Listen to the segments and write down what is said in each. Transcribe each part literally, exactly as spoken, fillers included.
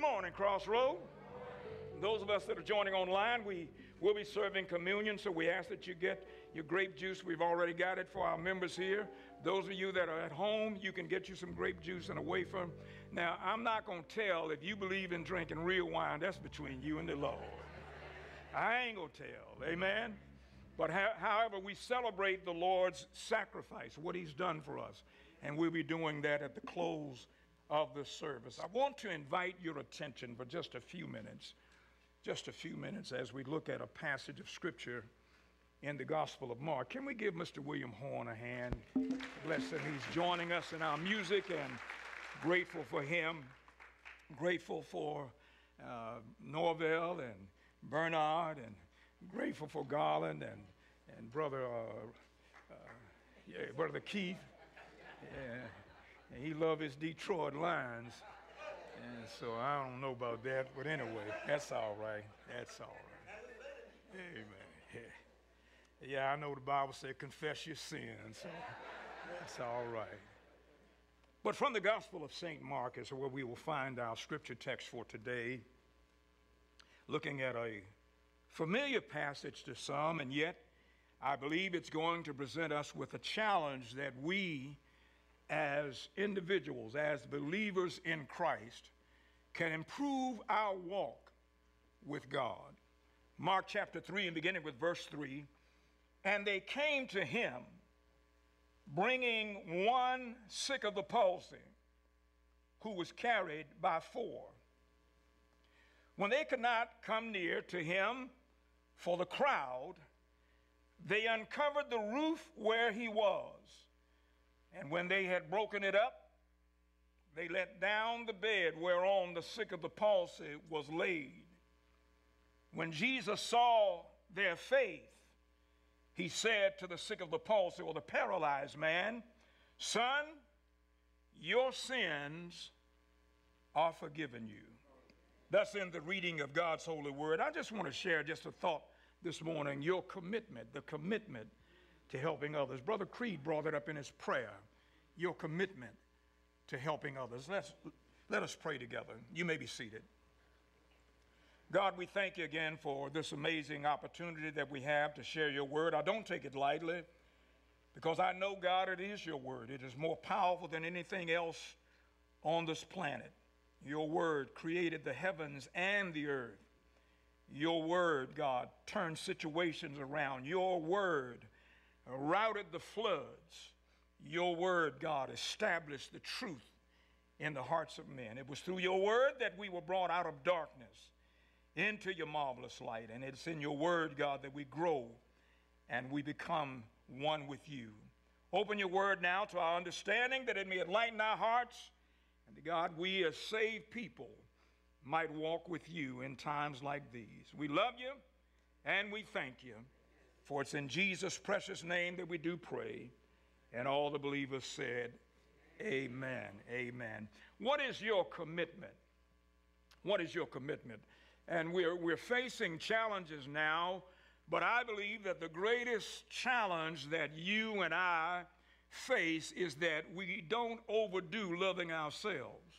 morning, Crossroad. Those of us that are joining online, we will be serving communion, so we ask that you get your grape juice. We've already got it for our members here. Those of you that are at home, you can get you some grape juice and a wafer. Now, I'm not going to tell if you believe in drinking real wine. That's between you and the Lord. I ain't going to tell. Amen? But ha- however, we celebrate the Lord's sacrifice, what he's done for us. And we'll be doing that at the close of the service. I want to invite your attention for just a few minutes, just a few minutes as we look at a passage of Scripture in the Gospel of Mark. Can we give Mister William Horn a hand? Bless him. He's joining us in our music, and grateful for him, grateful for uh, Norvell and Bernard, and grateful for Garland and, and Brother, uh, uh, yeah, Brother Keith. Yeah. And he loved his Detroit Lions. And so I don't know about that, but anyway, that's all right. That's all right. Amen. Yeah. Yeah, I know the Bible says confess your sins, so that's all right. But from the Gospel of Saint Mark is where we will find our scripture text for today, looking at a familiar passage to some, and yet I believe it's going to present us with a challenge that we as individuals, as believers in Christ, can improve our walk with God. Mark chapter three, and beginning with verse three, and they came to him, bringing one sick of the palsy, who was carried by four. When they could not come near to him for the crowd, they uncovered the roof where he was. And when they had broken it up, they let down the bed whereon the sick of the palsy was laid. When Jesus saw their faith, he said to the sick of the palsy, or the paralyzed man, "Son, your sins are forgiven you." That's in the reading of God's holy word. I just want to share just a thought this morning, your commitment, the commitment to helping others. Brother Creed brought it up in his prayer, your commitment to helping others. Let's, let us pray together. You may be seated. God, we thank you again for this amazing opportunity that we have to share your word. I don't take it lightly, because I know, God, it is your word. It is more powerful than anything else on this planet. Your word created the heavens and the earth. Your word, God, turned situations around. Your word routed the floods. Your word, God, established the truth in the hearts of men. It was through your word that we were brought out of darkness into your marvelous light. And it's in your word, God, that we grow and we become one with you. Open your word now to our understanding, that it may enlighten our hearts, and that, God, we as saved people might walk with you in times like these. We love you and we thank you, for it's in Jesus' precious name that we do pray. And all the believers said, amen, amen. What is your commitment? What is your commitment? And we're, we're facing challenges now, but I believe that the greatest challenge that you and I face is that we don't overdo loving ourselves.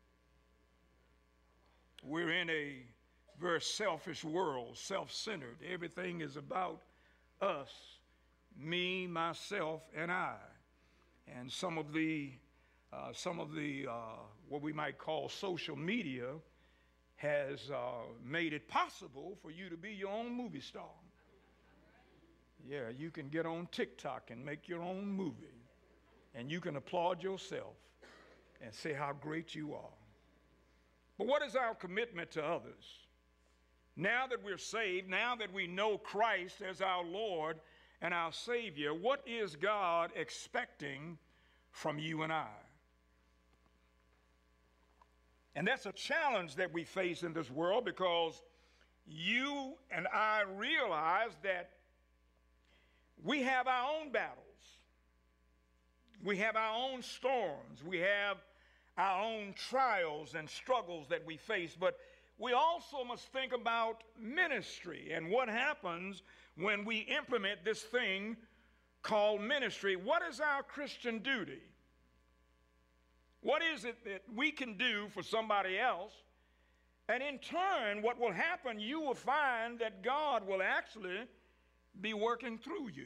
We're in a very selfish world, self-centered. Everything is about us, me, myself, and I. And some of the, uh, some of the uh, what we might call social media has uh, made it possible for you to be your own movie star. Yeah, you can get on TikTok and make your own movie, and you can applaud yourself and say how great you are. But what is our commitment to others? Now that we're saved, now that we know Christ as our Lord and our Savior, what is God expecting from you and I? And that's a challenge that we face in this world, because you and I realize that we have our own battles. We have our own storms. We have our own trials and struggles that we face. But we also must think about ministry and what happens when we implement this thing called ministry. What is our Christian duty? What is it that we can do for somebody else And in turn, what will happen, you will find that God will actually be working through you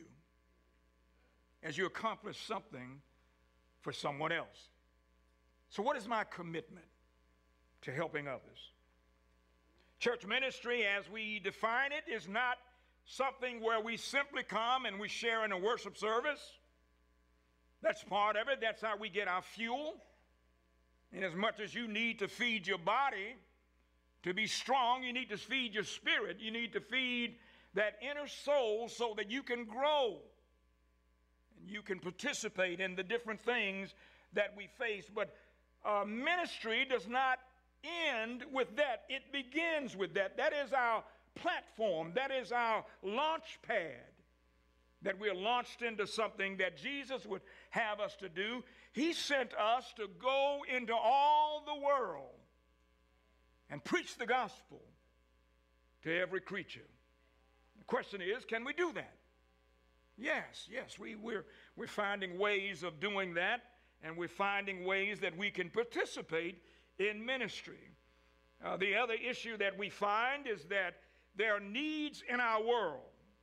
as you accomplish something for someone else. So what is my commitment to helping others? Church ministry, as we define it, is not something where we simply come and we share in a worship service. That's part of it. That's how we get our fuel. And as much as you need to feed your body to be strong, you need to feed your spirit. You need to feed that inner soul so that you can grow and you can participate in the different things that we face. But uh, ministry does not end with that. It begins with that. That is our platform. That is our launch pad, that we're launched into something that Jesus would have us to do. He sent us to go into all the world and preach the gospel to every creature. The question is, can we do that? Yes, yes, we, we're, we're finding ways of doing that, and we're finding ways that we can participate in ministry. Uh, the other issue that we find is that there are needs in our world.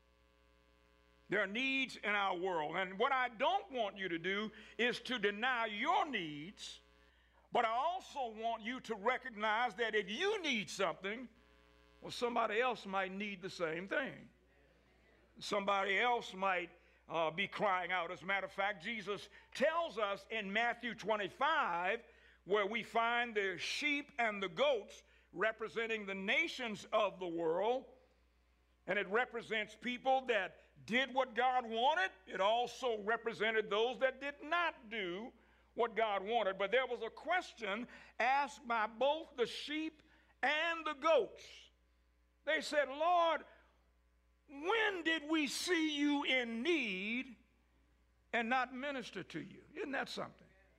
There are needs in our world. And what I don't want you to do is to deny your needs, but I also want you to recognize that if you need something, well, somebody else might need the same thing. Somebody else might uh, be crying out. As a matter of fact, Jesus tells us in Matthew twenty-five, where we find the sheep and the goats representing the nations of the world, and it represents people that did what God wanted. It also represented those that did not do what God wanted. But there was a question asked by both the sheep and the goats. They said, Lord, when did we see you in need and not minister to you? Isn't that something?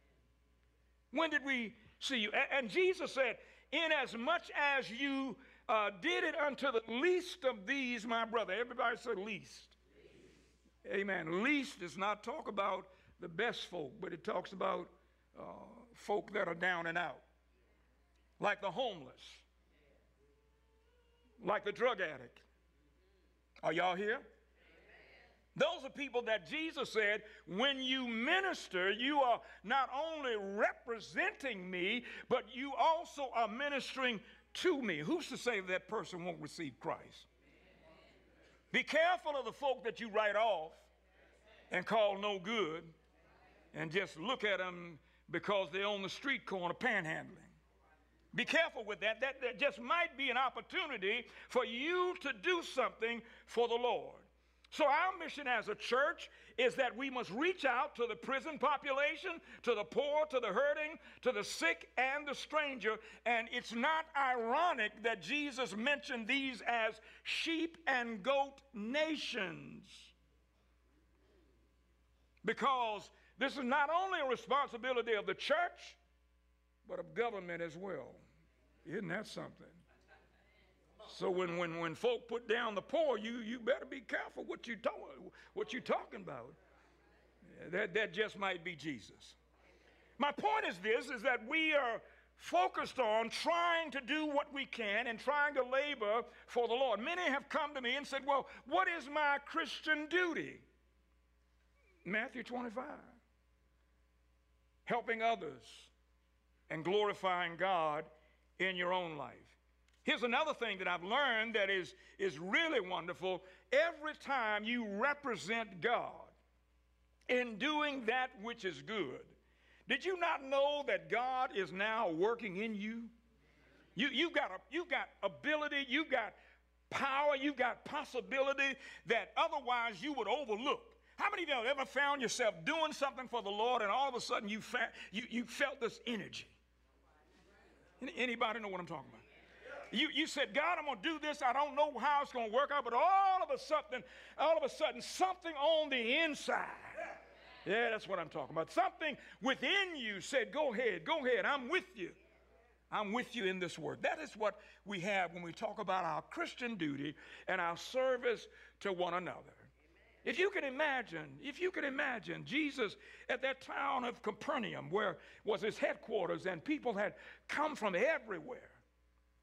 When did we see you? And Jesus said, inasmuch as you uh, did it unto the least of these, my brother. Everybody said least. least. Amen. Least does not talk about the best folk, but it talks about uh, folk that are down and out. Like the homeless. Like the drug addict. Are y'all here? Those are people that Jesus said, when you minister, you are not only representing me, but you also are ministering to me. Who's to say that person won't receive Christ? Be careful of the folk that you write off and call no good and just look at them because they're on the street corner panhandling. Be careful with that. That, that just might be an opportunity for you to do something for the Lord. So our mission as a church is that we must reach out to the prison population, to the poor, to the hurting, to the sick, and the stranger. And it's not ironic that Jesus mentioned these as sheep and goat nations, because this is not only a responsibility of the church, but of government as well. Isn't that something? So when, when, when folk put down the poor, you, you better be careful what you talk, what you're talking about. That, that just might be Jesus. My point is this, is that we are focused on trying to do what we can and trying to labor for the Lord. Many have come to me and said, well, what is my Christian duty? Matthew twenty-five. Helping others and glorifying God in your own life. Here's another thing that I've learned that is, is really wonderful. Every time you represent God in doing that which is good, did you not know that God is now working in you? You, you've, got a, you've got ability, you've got power, you've got possibility that otherwise you would overlook. How many of you have ever found yourself doing something for the Lord and all of a sudden you, fa- you, you felt this energy? Anybody know what I'm talking about? You, you said, God, I'm going to do this. I don't know how it's going to work out, but all of a sudden, all of a sudden, something on the inside. Yeah, that's what I'm talking about. Something within you said, go ahead, go ahead. I'm with you. I'm with you in this work. That is what we have when we talk about our Christian duty and our service to one another. If you can imagine, if you can imagine Jesus at that town of Capernaum, where was his headquarters, and people had come from everywhere.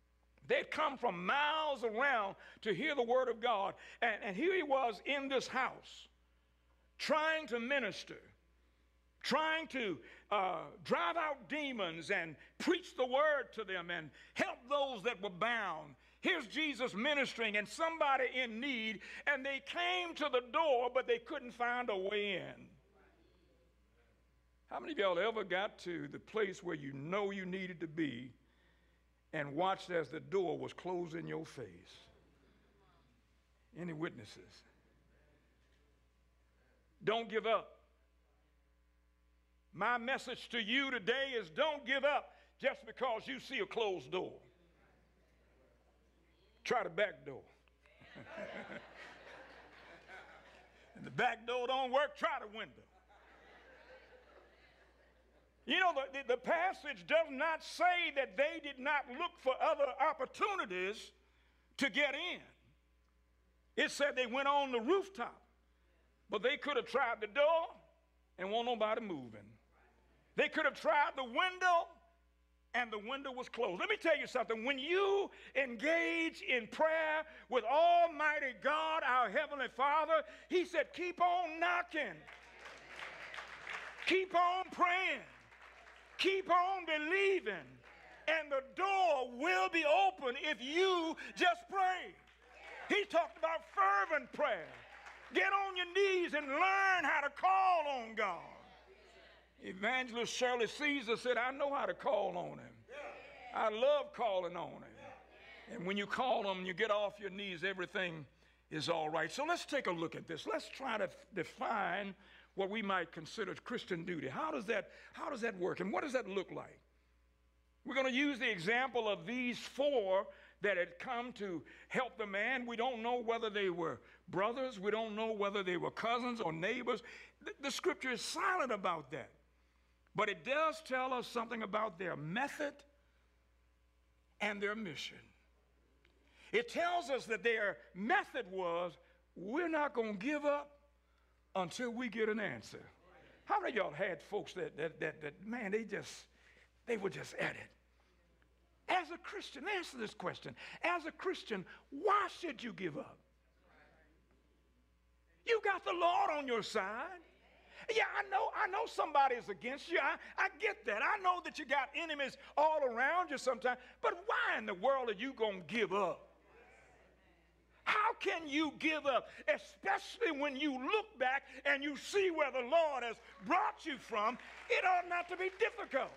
They'd come from miles around to hear the word of God. And, and here he was in this house, trying to minister, trying to uh, drive out demons and preach the word to them and help those that were bound. Here's Jesus ministering and somebody in need, and they came to the door, but they couldn't find a way in. How many of y'all ever got to the place where you know you needed to be and watched as the door was closed in your face? Any witnesses? Don't give up. My message to you today is don't give up just because you see a closed door. Try the back door. And the back door don't work, try the window. You know, the, the, the passage does not say that they did not look for other opportunities to get in. It said they went on the rooftop, but they could have tried the door and won't nobody moving. They could have tried the window and the window was closed. Let me tell you something. When you engage in prayer with Almighty God, our Heavenly Father, He said, keep on knocking. Keep on praying. Keep on believing. And the door will be open if you just pray. He talked about fervent prayer. Get on your knees and learn how to call on God. Evangelist Shirley Caesar said, I know how to call on him. I love calling on him. And when you call him, you get off your knees, everything is all right. So let's take a look at this. Let's try to f- define what we might consider Christian duty. How does that, how does that work? And what does that look like? We're going to use the example of these four that had come to help the man. We don't know whether they were brothers. We don't know whether they were cousins or neighbors. The, the scripture is silent about that. But it does tell us something about their method and their mission. It tells us that their method was, we're not going to give up until we get an answer. How many of y'all had folks that, that, that, that, man, they just, they were just at it? As a Christian, answer this question. As a Christian, why should you give up? You got the Lord on your side. Yeah, I know, I know somebody is against you. I, I get that. I know that you got enemies all around you sometimes. But why in the world are you going to give up? How can you give up, especially when you look back and you see where the Lord has brought you from? It ought not to be difficult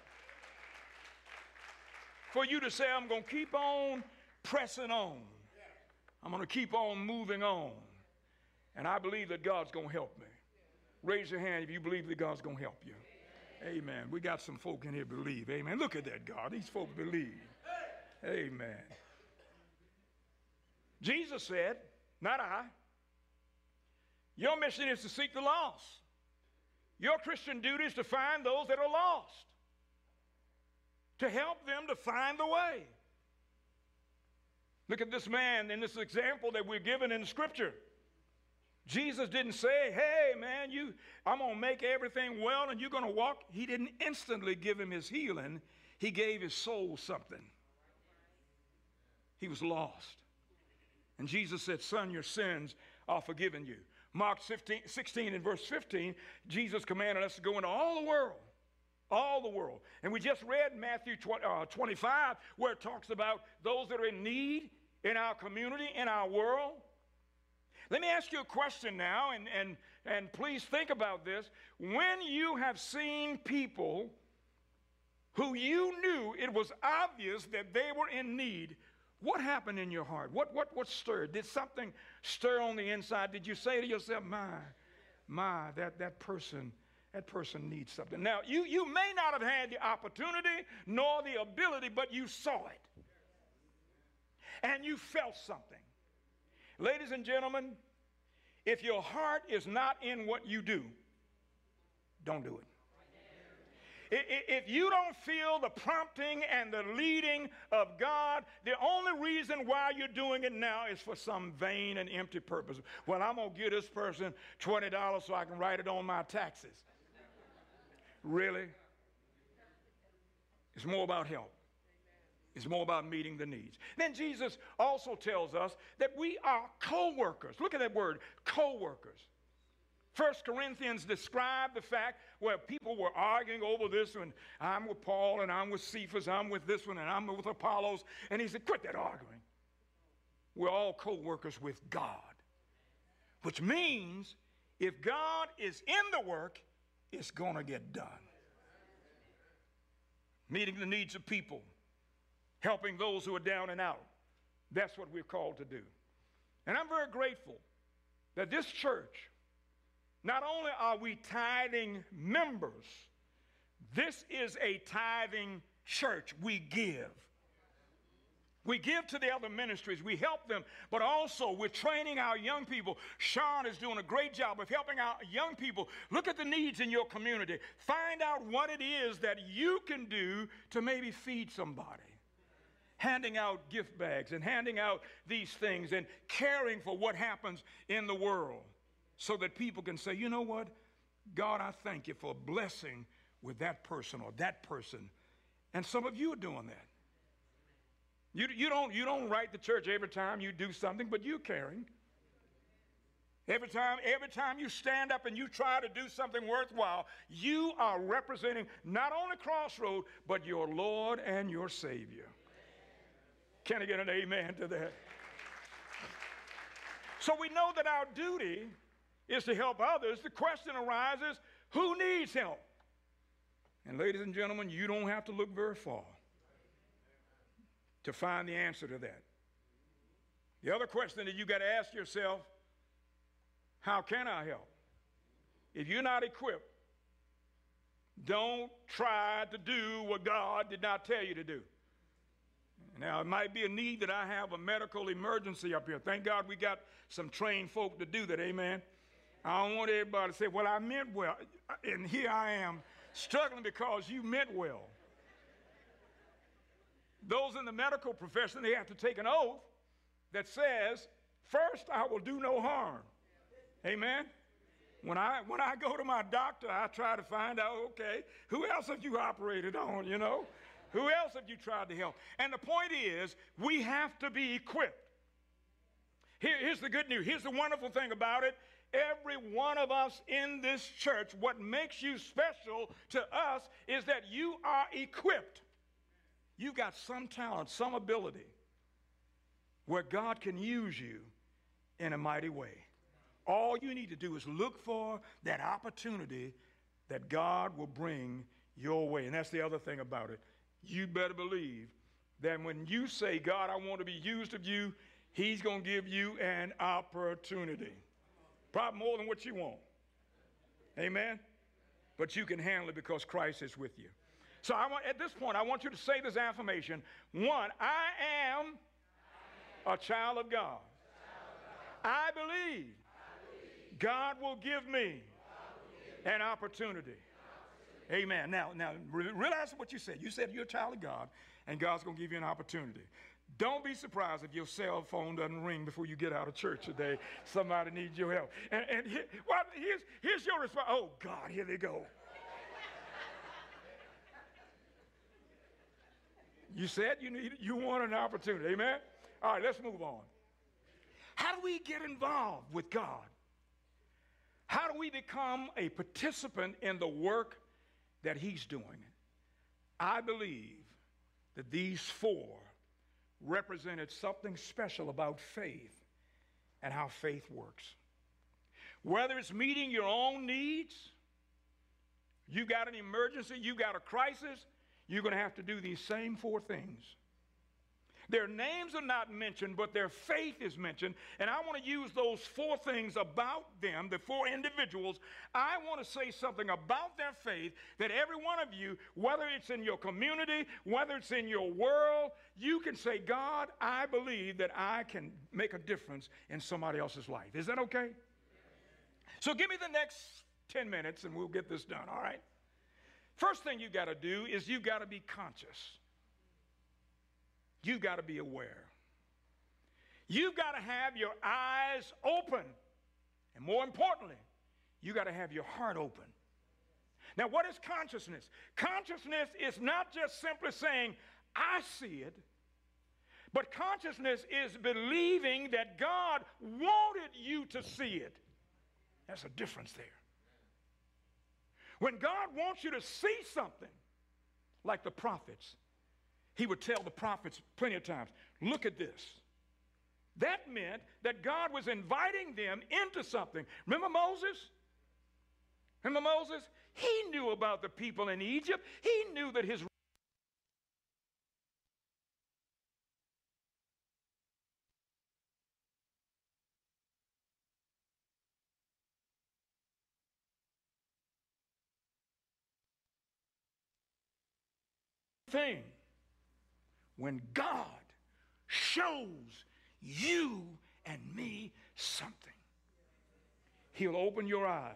for you to say, I'm going to keep on pressing on. I'm going to keep on moving on. And I believe that God's going to help me. Raise your hand if you believe that God's going to help you. Amen. Amen. We got some folk in here believe. Amen. Look at that, God. These folk believe. Amen. Jesus said, not I, your mission is to seek the lost. Your Christian duty is to find those that are lost, to help them to find the way. Look at this man in this example that we're given in the scripture. Jesus didn't say, hey, man, you, I'm going to make everything well and you're going to walk. He didn't instantly give him his healing. He gave his soul something. He was lost. And Jesus said, son, your sins are forgiven you. Mark fifteen, sixteen and verse fifteen, Jesus commanded us to go into all the world. All the world. And we just read Matthew twenty-five, where it talks about those that are in need in our community, in our world. Let me ask you a question now, and, and, and please think about this. When you have seen people who you knew it was obvious that they were in need, what happened in your heart? What, what, what stirred? Did something stir on the inside? Did you say to yourself, my, my, that, that person, that person needs something? Now, you, you may not have had the opportunity nor the ability, but you saw it. And you felt something. Ladies and gentlemen, if your heart is not in what you do, don't do it. If you don't feel the prompting and the leading of God, the only reason why you're doing it now is for some vain and empty purpose. Well, I'm going to give this person twenty dollars so I can write it on my taxes. Really? It's more about help. It's more about meeting the needs. Then Jesus also tells us that we are co-workers. Look at that word, co-workers. First Corinthians described the fact where people were arguing over this one. I'm with Paul, and I'm with Cephas, I'm with this one, and I'm with Apollos. And he said, quit that arguing. We're all co-workers with God. Which means if God is in the work, it's going to get done. Meeting the needs of people. Helping those who are down and out. That's what we're called to do. And I'm very grateful that this church, not only are we tithing members, this is a tithing church. We give. We give to the other ministries. We help them, but also we're training our young people. Sean is doing a great job of helping our young people. Look at the needs in your community. Find out what it is that you can do to maybe feed somebody. Handing out gift bags and handing out these things and caring for what happens in the world so that people can say, you know what? God, I thank you for blessing with that person or that person. And some of you are doing that. You, you, don't, you don't write the church every time you do something, but you're caring. Every time, every time you stand up and you try to do something worthwhile, you are representing not only Crossroad, but your Lord and your Savior. Can I get an amen to that? So we know that our duty is to help others. The question arises, who needs help? And ladies and gentlemen, you don't have to look very far to find the answer to that. The other question that you got to ask yourself, how can I help? If you're not equipped, don't try to do what God did not tell you to do. Now, it might be a need that I have a medical emergency up here. Thank God we got some trained folk to do that, amen? I don't want everybody to say, well, I meant well, and here I am struggling because you meant well. Those in the medical profession, they have to take an oath that says, first, I will do no harm. Amen? When I, when I go to my doctor, I try to find out, okay, who else have you operated on, you know? Who else have you tried to help? And the point is, we have to be equipped. Here, here's the good news. Here's the wonderful thing about it. Every one of us in this church, what makes you special to us is that you are equipped. You got some talent, some ability where God can use you in a mighty way. All you need to do is look for that opportunity that God will bring your way. And that's the other thing about it. You better believe that when you say, God, I want to be used of you, he's going to give you an opportunity. Probably more than what you want. Amen? But you can handle it because Christ is with you. So I want, at this point, I want you to say this affirmation. One, I am a child of God. I believe God will give me an opportunity. Amen. Now, now realize what you said. You said you're a child of God, and God's going to give you an opportunity. Don't be surprised if your cell phone doesn't ring before you get out of church today. Somebody needs your help. And, and here, well, here's, here's your response. Oh, God, here they go. You said you need, you want an opportunity. Amen? All right, let's move on. How do we get involved with God? How do we become a participant in the work that he's doing? I believe that these four represented something special about faith and how faith works. Whether it's meeting your own needs, you got an emergency, you got a crisis, you're going to have to do these same four things. Their names are not mentioned, but their faith is mentioned. And I want to use those four things about them, the four individuals. I want to say something about their faith that every one of you, whether it's in your community, whether it's in your world, you can say, God, I believe that I can make a difference in somebody else's life. Is that okay? So give me the next ten minutes and we'll get this done, all right? First thing you got to do is you got to be conscious. You've got to be aware. You've got to have your eyes open. And more importantly, you got to have your heart open. Now, what is consciousness? Consciousness is not just simply saying, I see it. But consciousness is believing that God wanted you to see it. That's a difference there. When God wants you to see something, like the prophets, he would tell the prophets plenty of times, look at this. That meant that God was inviting them into something. Remember Moses? Remember Moses? He knew about the people in Egypt. He knew that his thing. When God shows you and me something, he'll open your eyes.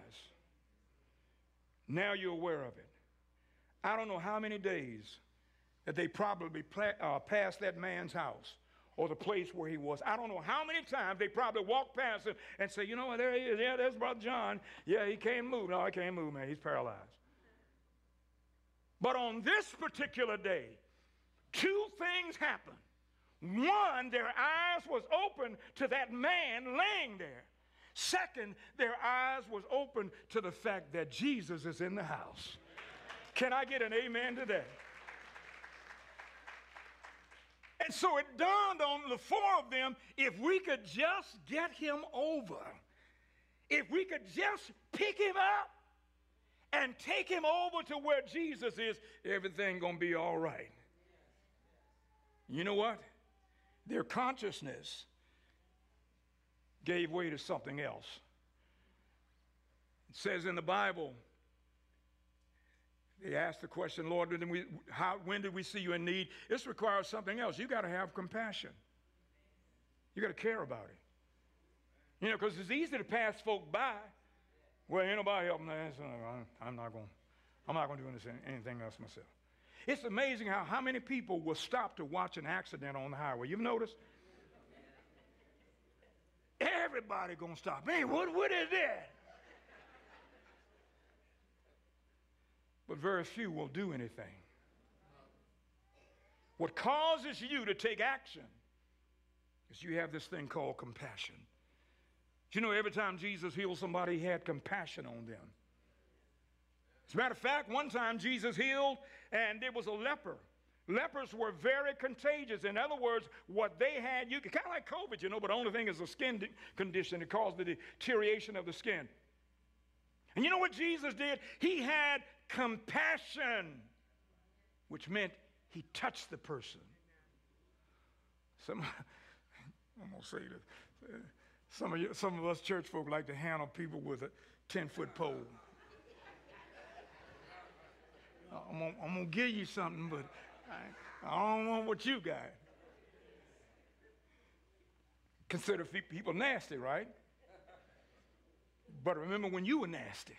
Now you're aware of it. I don't know how many days that they probably pla- uh, passed that man's house or the place where he was. I don't know how many times they probably walked past him and say, you know what, there he is. Yeah, there's Brother John. Yeah, he can't move. No, he can't move, man. He's paralyzed. But on this particular day, two things happened. One, their eyes was open to that man laying there. Second, their eyes was open to the fact that Jesus is in the house. Can I get an amen to that? And so it dawned on the four of them, if we could just get him over, if we could just pick him up and take him over to where Jesus is, everything gonna be all right. You know what? Their consciousness gave way to something else. It says in the Bible, they asked the question, Lord, when did we, how, when did we see you in need? This requires something else. You got to have compassion. You got to care about it. You know, because it's easy to pass folk by. Well, ain't nobody helping me. I'm not going. I'm not going to do anything else myself. It's amazing how, how many people will stop to watch an accident on the highway. You've noticed? Everybody going to stop. Man, what, what is that? But very few will do anything. What causes you to take action is you have this thing called compassion. You know, every time Jesus healed somebody, he had compassion on them. As a matter of fact, one time Jesus healed, and there was a leper. Lepers were very contagious. In other words, what they had, you kind of like COVID, you know, but the only thing is a skin condition that caused the deterioration of the skin. And you know what Jesus did? He had compassion, which meant he touched the person. Some, I'm going to say this. Some of, you, some of us church folk like to handle people with a ten-foot pole. I'm gonna, I'm gonna give you something, but I, I don't want what you got. Consider people nasty, right? But remember when you were nasty.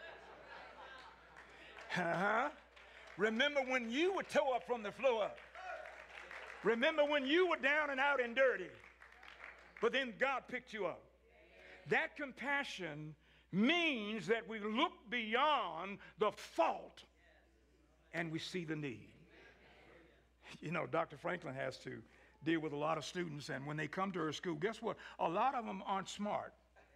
Uh-huh. Remember when you were tore up from the floor up. Remember when you were down and out and dirty. But then God picked you up. That compassion means that we look beyond the fault and we see the need. You know, Doctor Franklin has to deal with a lot of students, and when they come to her school, guess what? A lot of them aren't smart.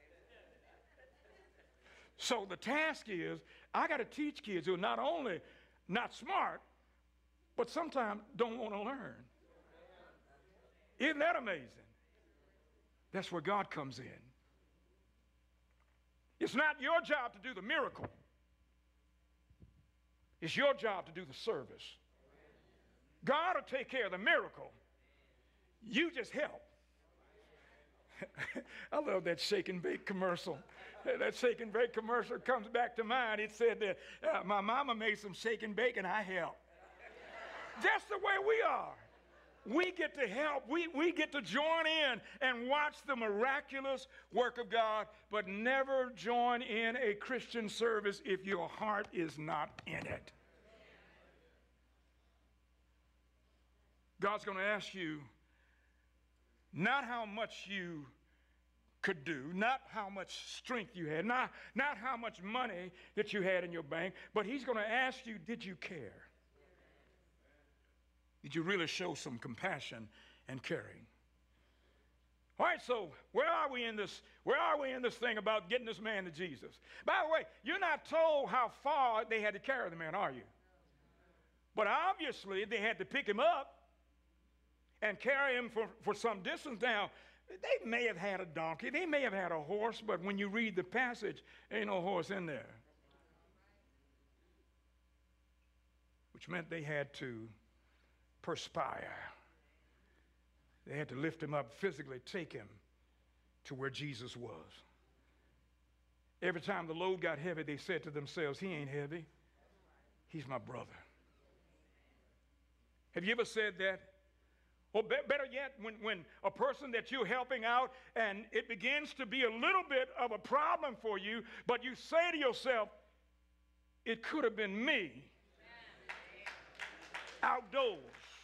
So the task is, I got to teach kids who are not only not smart, but sometimes don't want to learn. Isn't that amazing? That's where God comes in. It's not your job to do the miracle. It's your job to do the service. God will take care of the miracle. You just help. I love that shake and bake commercial. That shake and bake commercial comes back to mind. It said that uh, my mama made some shake and bake and I helped. That's the way we are. We get to help. We, we get to join in and watch the miraculous work of God, but never join in a Christian service if your heart is not in it. God's going to ask you not how much you could do, not how much strength you had, not, not how much money that you had in your bank, but he's going to ask you, did you care? Did you really show some compassion and caring? All right, so where are we in this? Where are we in this thing about getting this man to Jesus? By the way, you're not told how far they had to carry the man, are you? But obviously, they had to pick him up and carry him for, for some distance. Now, they may have had a donkey. They may have had a horse, but when you read the passage, there ain't no horse in there. Which meant they had to perspire. They had to lift him up, physically take him to where Jesus was. Every time the load got heavy, they said to themselves, he ain't heavy. He's my brother. Have you ever said that? Or be- better yet, when, when a person that you're helping out and it begins to be a little bit of a problem for you, but you say to yourself, it could have been me outdoors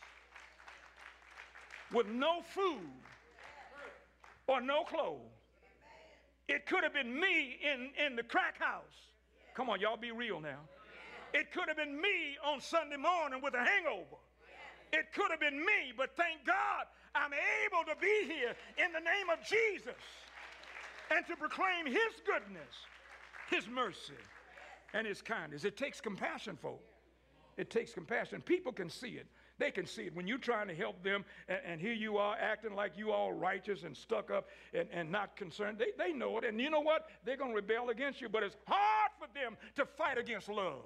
with no food or no clothes. It could have been me in, in the crack house. Come on, y'all be real now. It could have been me on Sunday morning with a hangover. It could have been me, but thank God I'm able to be here in the name of Jesus and to proclaim his goodness, his mercy, and his kindness. It takes compassion, folks. It takes compassion. People can see it. They can see it. When you're trying to help them, and, and here you are acting like you all righteous and stuck up and, and not concerned, they, they know it. And you know what? They're going to rebel against you, but it's hard for them to fight against love.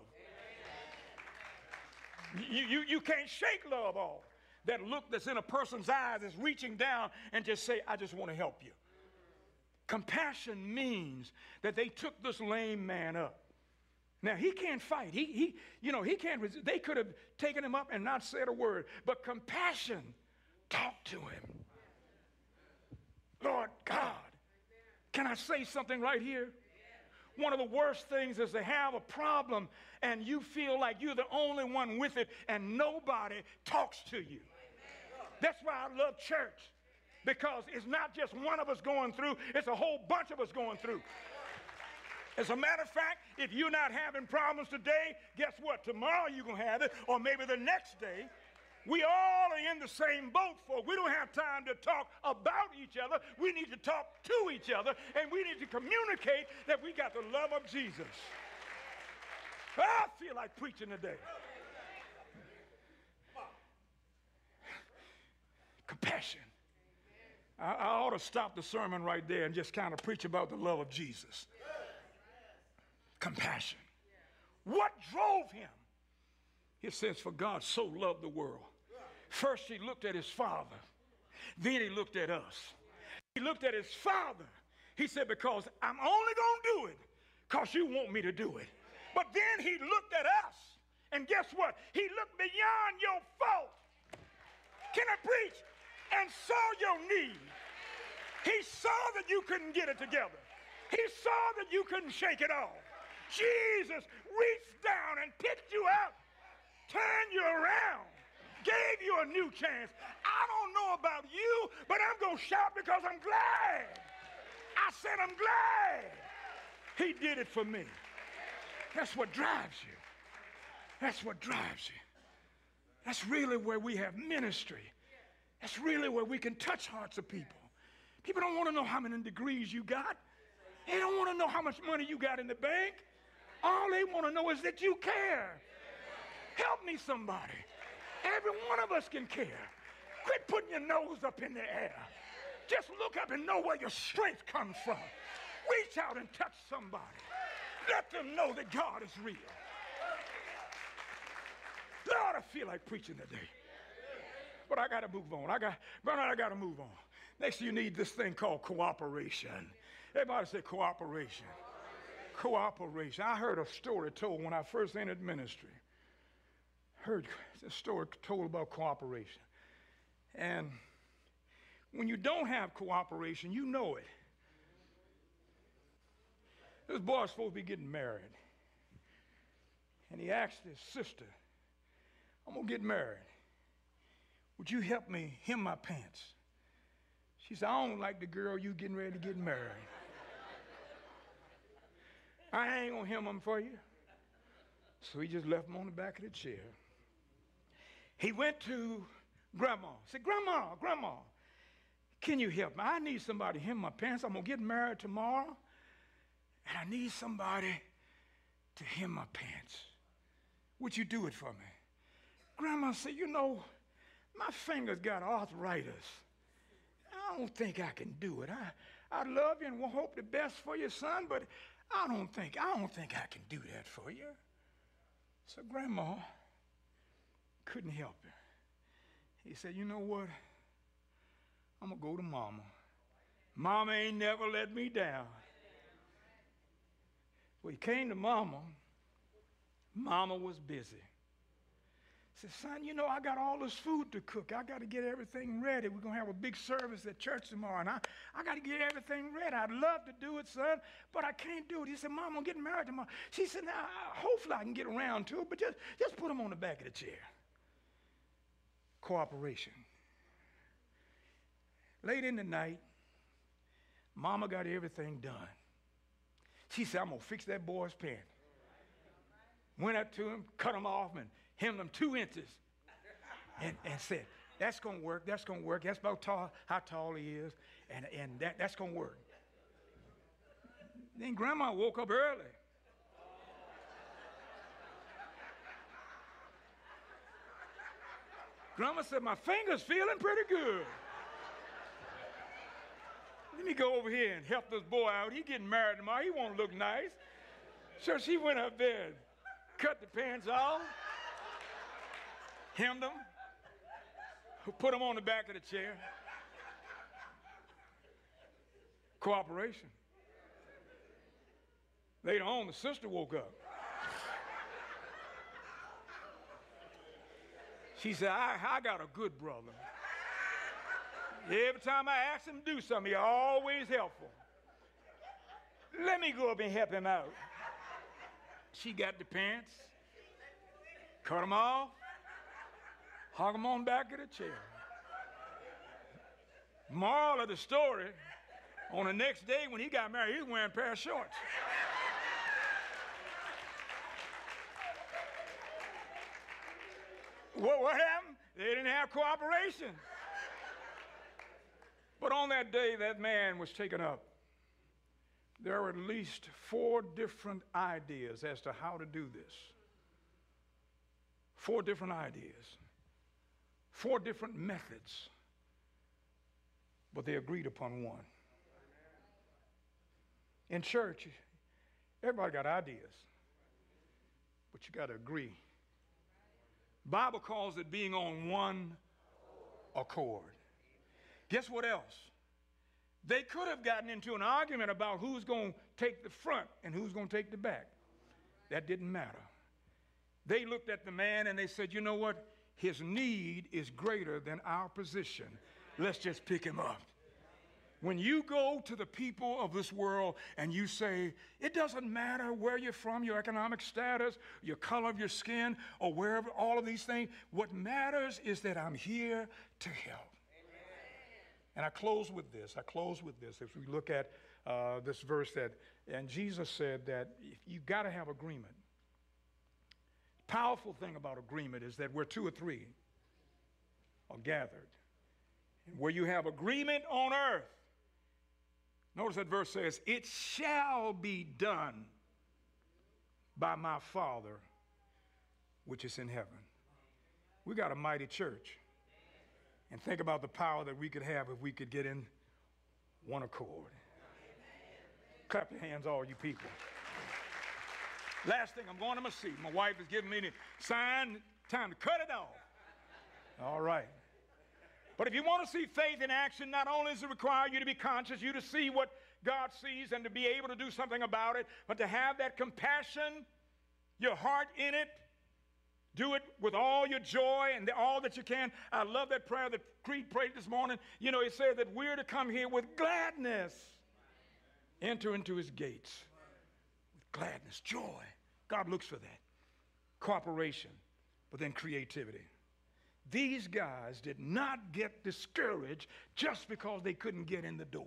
You, you, you can't shake love off. That look that's in a person's eyes is reaching down and just say, I just want to help you. Compassion means that they took this lame man up. Now, he can't fight. He, he, you know, he can't resist. They could have taken him up and not said a word. But compassion talked to him. Lord God, can I say something right here? One of the worst things is to have a problem and you feel like you're the only one with it and nobody talks to you. That's why I love church, because it's not just one of us going through, it's a whole bunch of us going through. As a matter of fact, if you're not having problems today, guess what? Tomorrow you're going to have it, or maybe the next day. We all are in the same boat, folks. We don't have time to talk about each other. We need to talk to each other, and we need to communicate that we got the love of Jesus. I feel like preaching today. Compassion. I, I ought to stop the sermon right there and just kind of preach about the love of Jesus. Compassion. What drove him? It says, for God so loved the world. First he looked at his father. Then he looked at us. He looked at his father. He said, because I'm only going to do it because you want me to do it. But then he looked at us. And guess what? He looked beyond your fault. Can I preach? And saw your need. He saw that you couldn't get it together. He saw that you couldn't shake it off. Jesus reached down and picked you up, turned you around, gave you a new chance. I don't know about you, but I'm going to shout because I'm glad. I said I'm glad he did it for me. That's what drives you. That's what drives you. That's really where we have ministry. That's really where we can touch hearts of people. People don't want to know how many degrees you got. They don't want to know how much money you got in the bank. All they want to know is that you care. Help me, somebody. Every one of us can care. Quit putting your nose up in the air. Just look up and know where your strength comes from. Reach out and touch somebody. Let them know that God is real. Lord, I feel like preaching today. But I got to move on. I got, brother, I got to move on. Next, you need this thing called cooperation. Everybody say cooperation. Cooperation. I heard a story told when I first entered ministry. Heard a story told about cooperation. And when you don't have cooperation, you know it. This boy's supposed to be getting married. And he asked his sister, I'm going to get married. Would you help me hem my pants? She said, I don't like the girl you getting ready to get married. I ain't going to hem them for you. So he just left them on the back of the chair. He went to Grandma. He said, Grandma, Grandma, can you help me? I need somebody to hem my pants. I'm going to get married tomorrow, and I need somebody to hem my pants. Would you do it for me? Grandma said, you know, my fingers got arthritis. I don't think I can do it. I, I love you and will hope the best for your son, but I don't think, I don't think I can do that for you. So Grandma couldn't help her. He said, you know what? I'm going to go to Mama. Mama ain't never let me down. Well, he came to Mama. Mama was busy. He said, son, you know, I got all this food to cook. I got to get everything ready. We're going to have a big service at church tomorrow, and I, I got to get everything ready. I'd love to do it, son, but I can't do it. He said, Mom, I'm getting married tomorrow. She said, now, hopefully I can get around to it, but just, just put him on the back of the chair. Cooperation. Late in the night, Mama got everything done. She said, I'm going to fix that boy's pants. Went up to him, cut him off, and hemmed him two inches. And, and said, that's going to work, that's going to work. That's about tall, how tall he is, and, and that, that's going to work. Then Grandma woke up early. Grandma said, my finger's feeling pretty good. Let me go over here and help this boy out. He getting married tomorrow. He won't look nice. So she went up there and cut the pants off, hemmed them, put them on the back of the chair. Cooperation. Later on, the sister woke up. She said, I, I got a good brother. Every time I ask him to do something, he's always helpful. Let me go up and help him out. She got the pants, cut them off, hung them on back of the chair. Moral of the story, on the next day when he got married, he was wearing a pair of shorts. What, what happened? They didn't have cooperation. But on that day, that man was taken up. There were at least four different ideas as to how to do this. Four different ideas. Four different methods. But they agreed upon one. In church, everybody got ideas. But you got to agree. Bible calls it being on one accord. Guess what else? They could have gotten into an argument about who's going to take the front and who's going to take the back. That didn't matter. They looked at the man and they said, you know what? His need is greater than our position. Let's just pick him up. When you go to the people of this world and you say, it doesn't matter where you're from, your economic status, your color of your skin, or wherever, all of these things, what matters is that I'm here to help. And I close with this. I close with this. If we look at uh, this verse that, and Jesus said that you got to have agreement. Powerful thing about agreement is that where two or three are gathered, and where you have agreement on earth, notice that verse says, it shall be done by my Father which is in heaven. We got a mighty church. And think about the power that we could have if we could get in one accord. Clap your hands, all you people. Last thing, I'm going to my seat. My wife is giving me the sign, time to cut it off. All right. But if you want to see faith in action, not only does it require you to be conscious, you to see what God sees and to be able to do something about it, but to have that compassion, your heart in it, do it with all your joy and all that you can. I love that prayer that Creed prayed this morning. You know, it said that we're to come here with gladness. Enter into his gates with gladness, joy. God looks for that. Cooperation, but then creativity. These guys did not get discouraged just because they couldn't get in the door.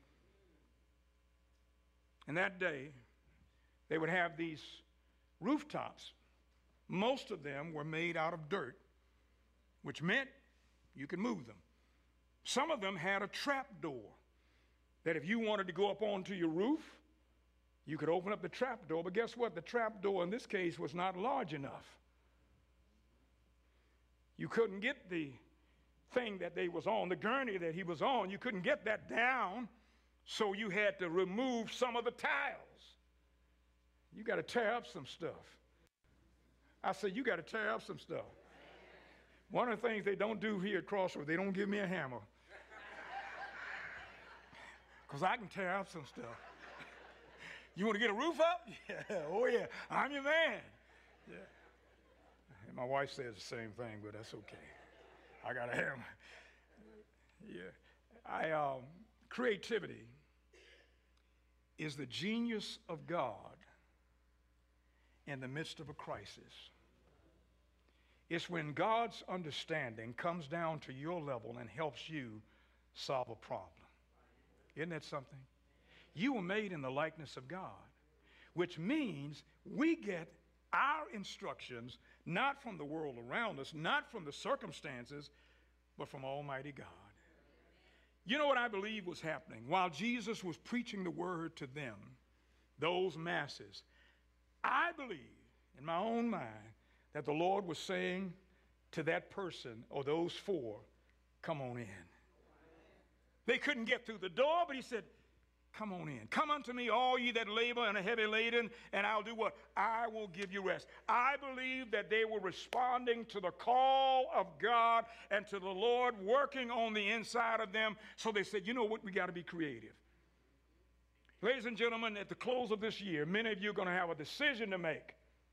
And that day, they would have these rooftops. Most of them were made out of dirt. which meant you could move them. Some of them had a trap door that if you wanted to go up onto your roof, you could open up the trap door. But guess what? The trap door in this case was not large enough. You couldn't get the thing that they was on, the gurney that he was on, you couldn't get that down, so you had to remove some of the tiles. You got to tear up some stuff. I said, you got to tear up some stuff. One of the things they don't do here at Crossroads, they don't give me a hammer. Because I can tear up some stuff. You want to get a roof up? Yeah, oh yeah, I'm your man. Yeah. And my wife says the same thing, but that's okay. I got a hammer. Yeah. I, um, creativity is the genius of God in the midst of a crisis. It's when God's understanding comes down to your level and helps you solve a problem. Isn't that something? You were made in the likeness of God, which means we get our instructions not from the world around us, not from the circumstances, but from Almighty God. You know what I believe was happening? While Jesus was preaching the word to them, those masses, I believe in my own mind that the Lord was saying to that person or those four, come on in. They couldn't get through the door, but he said, come on in. Come unto me, all ye that labor and are heavy laden, and I'll do what? I will give you rest. I believe that they were responding to the call of God and to the Lord working on the inside of them. So they said, you know what? We got to be creative. Ladies and gentlemen, at the close of this year, many of you are going to have a decision to make.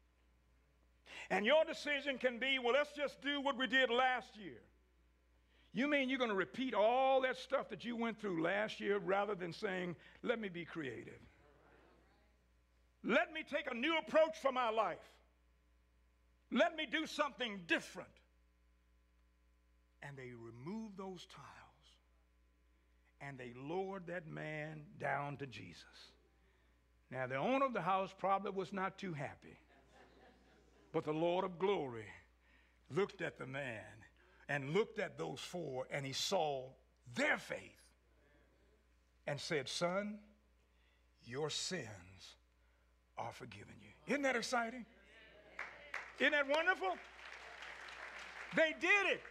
And your decision can be, well, let's just do what we did last year. You mean you're going to repeat all that stuff that you went through last year rather than saying, let me be creative. Let me take a new approach for my life. Let me do something different. And they removed those tiles and they lowered that man down to Jesus. Now, the owner of the house probably was not too happy, but the Lord of glory looked at the man and looked at those four, and he saw their faith and said, son, your sins are forgiven you. Isn't that exciting? Isn't that wonderful? They did it.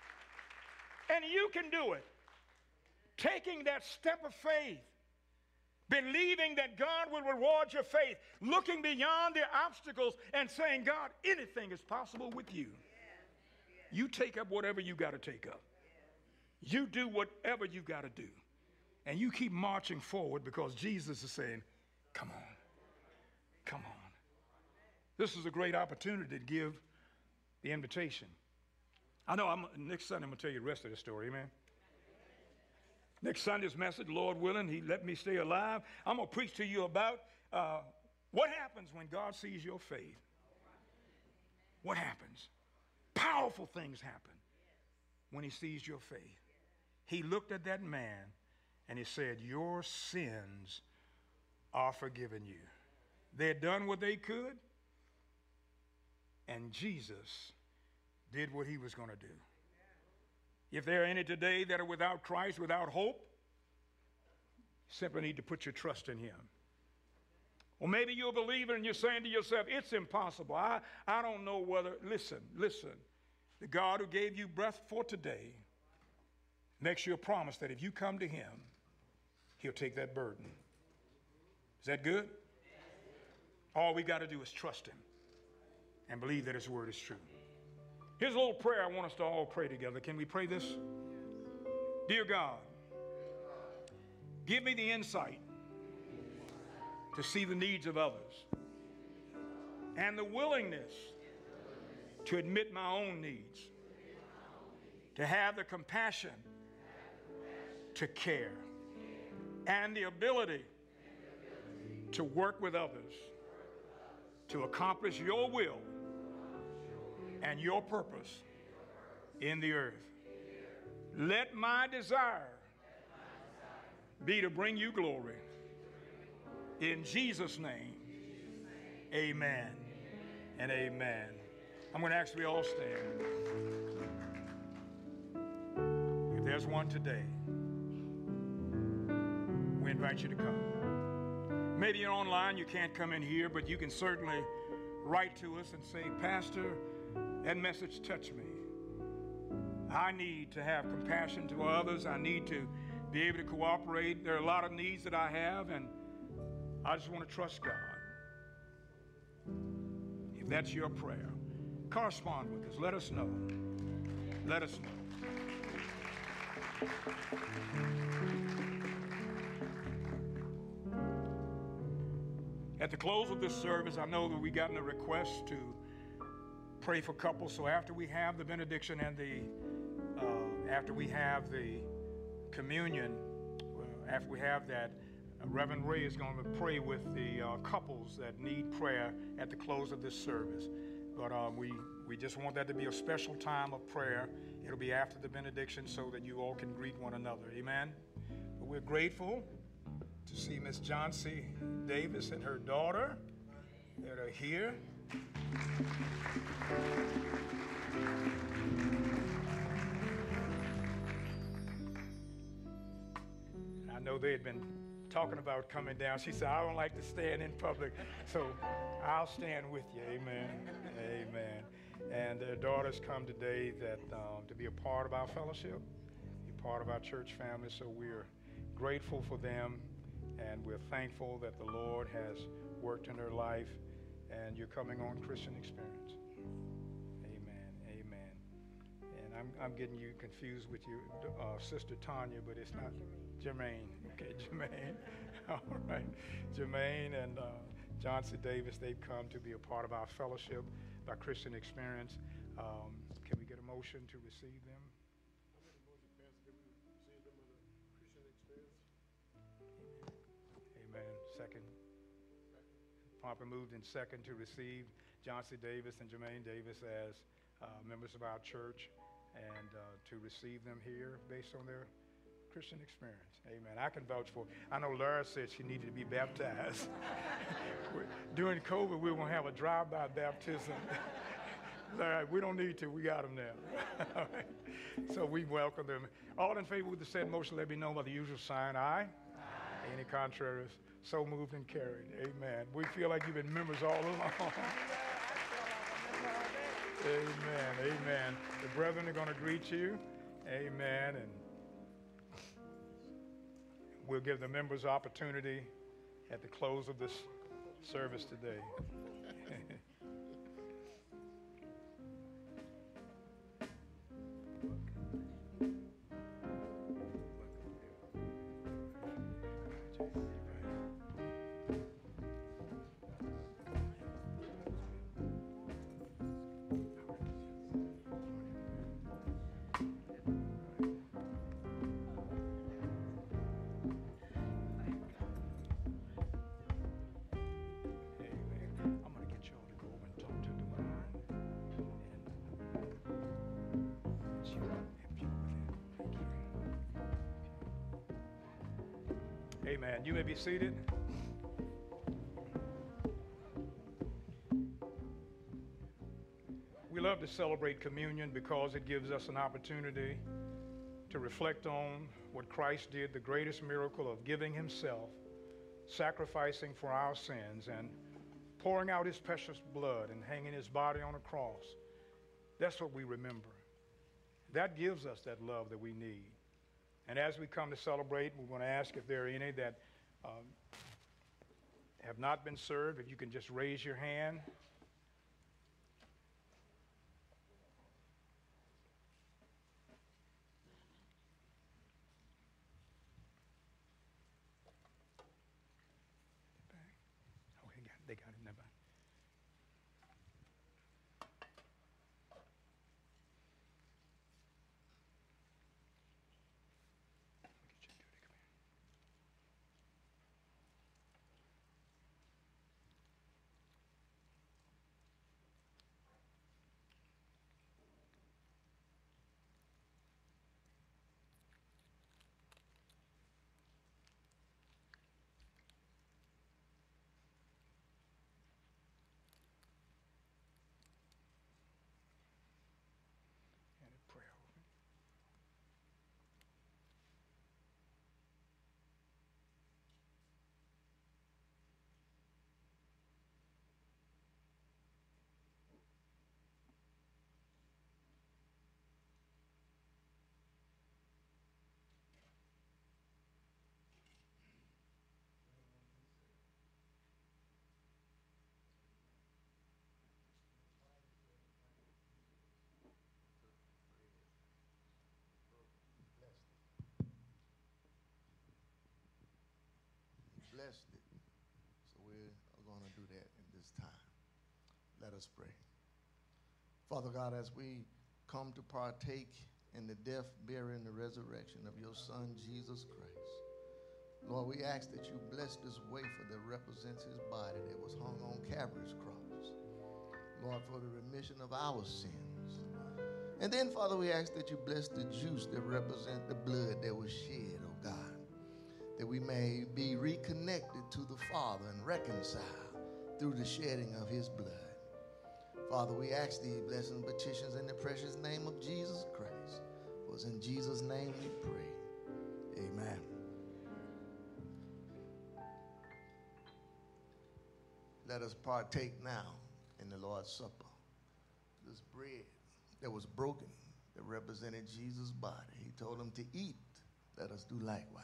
And you can do it. Taking that step of faith, believing that God will reward your faith, looking beyond the obstacles and saying, God, anything is possible with you. You take up whatever you got to take up. You do whatever you got to do. And you keep marching forward because Jesus is saying, come on, come on. This is a great opportunity to give the invitation. I know I'm, next Sunday I'm going to tell you the rest of the story, amen? Next Sunday's message, Lord willing, he let me stay alive. I'm going to preach to you about uh, what happens when God sees your faith. What happens? Powerful things happen when he sees your faith. He looked at that man and he said, your sins are forgiven you. They had done what they could, and Jesus did what he was going to do. If there are any today that are without Christ, without hope, you simply need to put your trust in him. Or maybe you're a believer and you're saying to yourself, it's impossible. I, I don't know whether, listen, listen. The God who gave you breath for today makes you a promise that if you come to him, he'll take that burden. Is that good? All we got to do is trust him and believe that his word is true. Here's a little prayer I want us to all pray together. Can we pray this? Dear God, give me the insight to see the needs of others and the willingness to admit my own needs, to have the compassion to care, and the ability to work with others to accomplish your will and your purpose in the earth. Let my desire be to bring you glory. In Jesus' name, amen and amen. I'm going to ask we all stand. there's one today, we invite you to come. Maybe you're online, you can't come in here, but you can certainly write to us and say, Pastor, that message touched me. I need to have compassion to others. I need to be able to cooperate. There are a lot of needs that I have, and I just want to trust God. If that's your prayer, correspond with us. Let us know. Let us know. At the close of this service, I know that we gotten a request to pray for couples. So after we have the benediction and the, uh, after we have the communion, uh, after we have that, uh, Reverend Ray is going to pray with the uh, couples that need prayer at the close of this service. But uh, we, we just want that to be a special time of prayer. It'll be after the benediction so that you all can greet one another. Amen? But we're grateful to see Miss Johnsy Davis and her daughter that are here. I know they had been talking about coming down. She said, I don't like to stand in public, so I'll stand with you. Amen. Amen. And their daughters come today that um, to be a part of our fellowship, be part of our church family, so we're grateful for them. And we're thankful that the Lord has worked in her life, and you're coming on Christian Experience. Amen, amen. And I'm, I'm getting you confused with your uh, sister Tanya, but it's not Jermaine. Okay, Jermaine. All right, Jermaine and uh, Johnsy Davis, they've come to be a part of our fellowship by Christian Experience. Um, can we get a motion to receive them? Second. Proper moved in second to receive Johnsy Davis and Jermaine Davis as uh, members of our church and uh, to receive them here based on their Christian experience. Amen. I can vouch for it. I know Laura said she needed to be baptized. During COVID, we were going to have a drive-by baptism. Laura, we don't need to. We got them now. All right. So we welcome them. All in favor with the said motion, let me know by the usual sign. Aye. Aye. Any contraries? So moved and carried. Amen. We feel like you've been members all along. Amen. Amen. The brethren are going to greet you. Amen. And we'll give the members opportunity at the close of this service today. Amen. You may be seated. We love to celebrate communion because it gives us an opportunity to reflect on what Christ did, the greatest miracle of giving himself, sacrificing for our sins, and pouring out his precious blood and hanging his body on a cross. That's what we remember. That gives us that love that we need. And as we come to celebrate, we're going to ask if there are any that um, have not been served, if you can just raise your hand. Oh, they got it, they got it in the back. blessed it. So we're going to do that in this time. Let us pray. Father God, as we come to partake in the death, burial, and the resurrection of your Son, Jesus Christ, Lord, we ask that you bless this wafer that represents his body that was hung on Calvary's cross. Lord, for the remission of our sins. And then, Father, we ask that you bless the juice that represents the blood that was shed, oh God, that we may be reconnected to the Father and reconciled through the shedding of his blood. Father, we ask these blessings and petitions in the precious name of Jesus Christ. For it's in Jesus' name we pray. Amen. Let us partake now in the Lord's Supper. This bread that was broken, that represented Jesus' body. He told them to eat. Let us do likewise.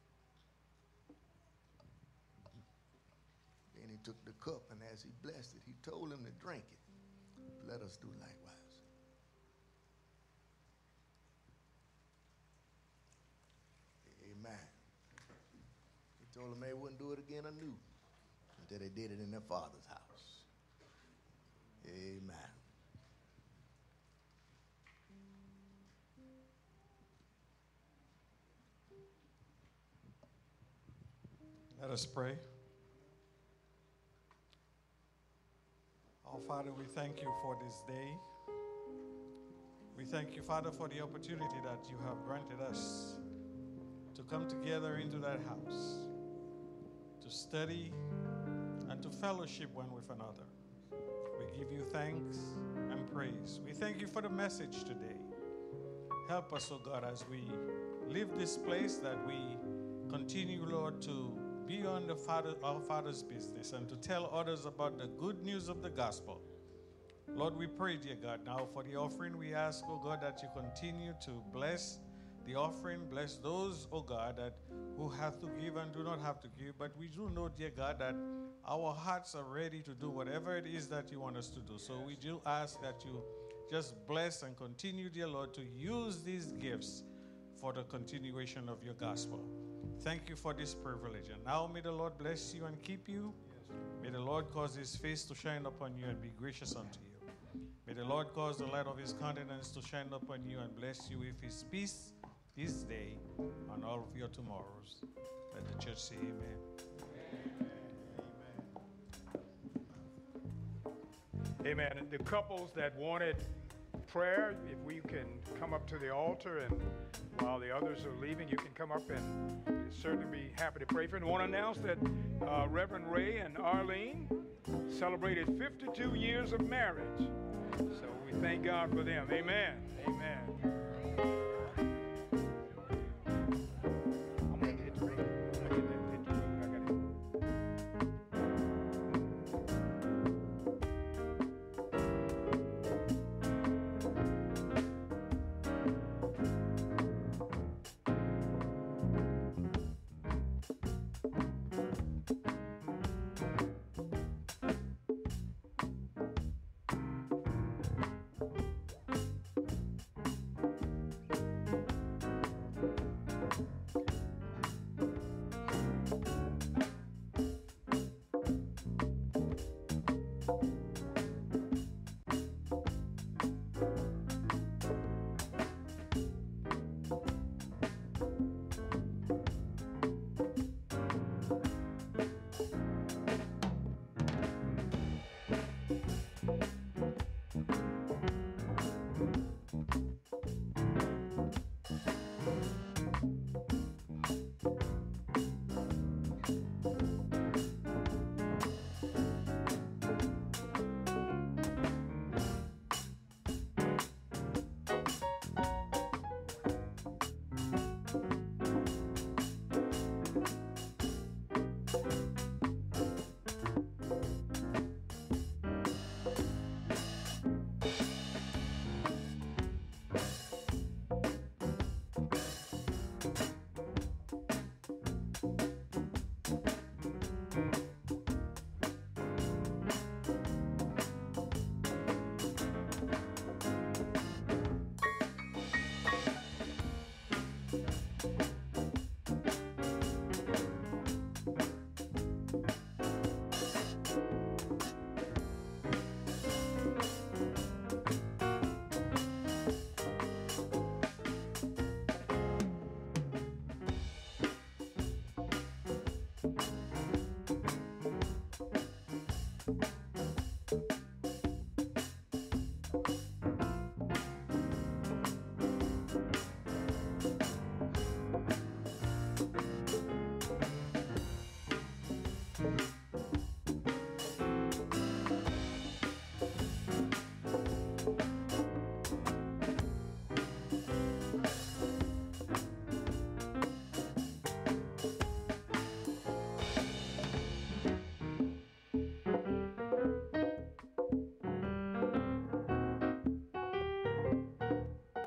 Then he took the cup, and as he blessed it, he told them to drink it. Let us do likewise. Amen. He told them they wouldn't do it again anew until they did it in their Father's house. Amen. Let us pray. Our Father, we thank you for this day. We thank you, Father, for the opportunity that you have granted us to come together into that house, to study and to fellowship one with another. We give you thanks and praise. We thank you for the message today. Help us, oh God, as we leave this place, that we continue, Lord, to be on the Father, our Father's business and to tell others about the good news of the gospel. Lord, we pray, dear God, now for the offering. We ask, oh God, that you continue to bless the offering. Bless those, oh God, that who have to give and do not have to give. But we do know, dear God, that our hearts are ready to do whatever it is that you want us to do. So we do ask that you just bless and continue, dear Lord, to use these gifts for the continuation of your gospel. Thank you for this privilege. And now may the Lord bless you and keep you. May the Lord cause his face to shine upon you and be gracious unto you. May the Lord cause the light of his countenance to shine upon you and bless you with his peace this day and all of your tomorrows. Let the church say amen. Amen. Amen. The couples that wanted prayer, if we can come up to the altar, and while the others are leaving, you can come up and we'll certainly be happy to pray for you. I want to announce that uh, Reverend Ray and Arlene celebrated fifty-two years of marriage. So we thank God for them. Amen. Amen.